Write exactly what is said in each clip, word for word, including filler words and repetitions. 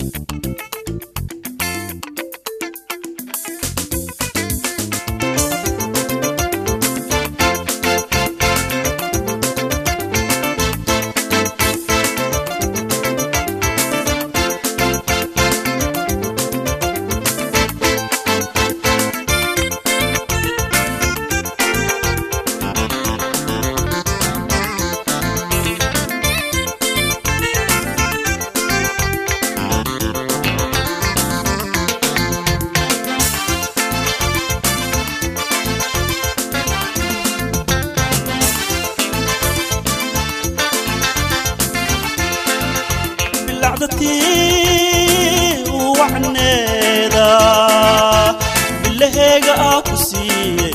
وعنيدا باللهيقة أكسي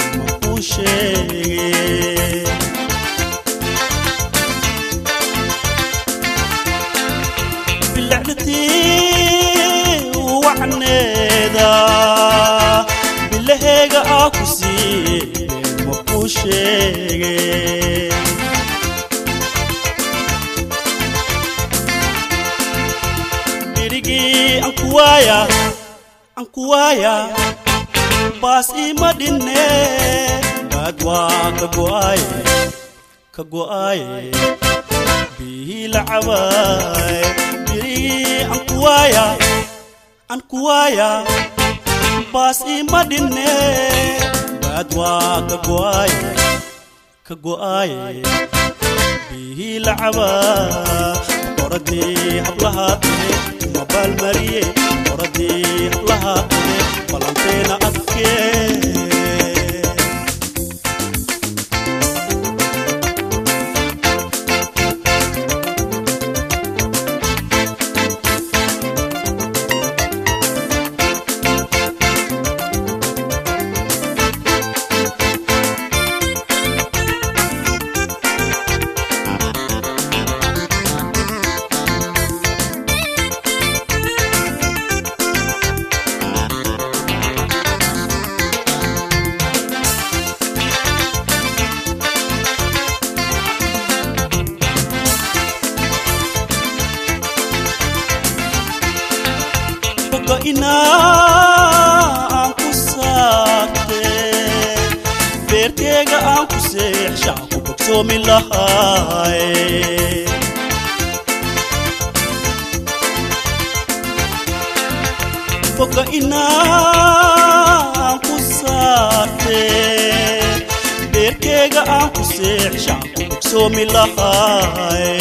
مكوشي باللعدتي وعنيدا باللهيقة أكسي مكوشي Ankuaya, Ankuaya, Bas imadine, Badwa kaguay, kaguay, Bihila away, Biri Ankuaya, Ankuaya, Bas imadine, Badwa kaguay, kaguay, Bihila away, Korati hablahati. بالمريه وردي لها بلانتينا أذكي ina anku saate bertega anku seexsha ku bogsomi lahay boga ina anku saate bertega anku seexsha ku bogsomi lahay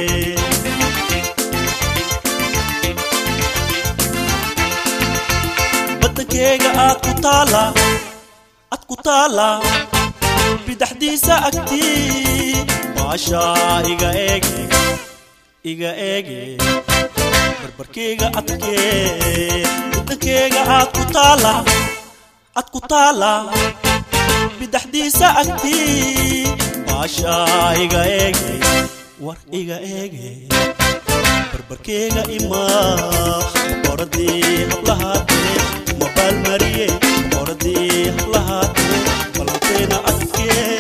Kega atkutala, atkutala, bidahdisa akti, Basha iga ege, iga ege, berberkega atke, kega atkutala, atkutala, bidahdisa akti, Basha iga ege, war iga ege, berberkega ima, kordi hablahati. بالمريه وردي لها بلانتينا أذكي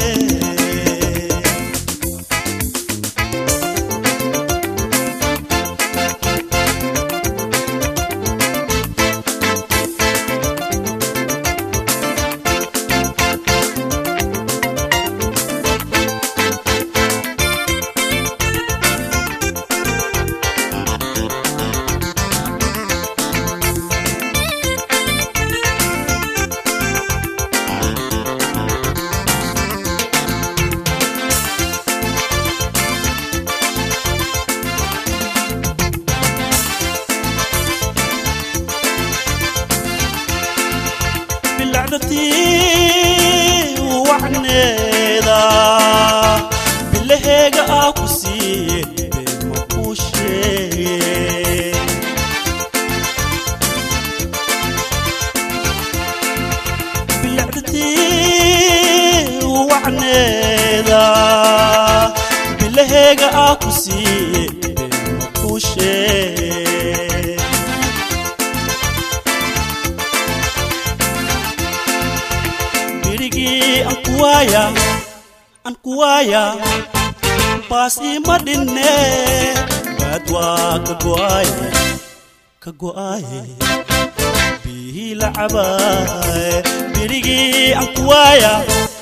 وعنيدا باللهيقة أكسي بمكوشي باللعدتي وعنيدا باللهيقة أكسي بمكوشي Ankuaya, Ankuaya, Pas imadine, Badwa kaguay, كقواي بيه لعباي بريجي أقوايا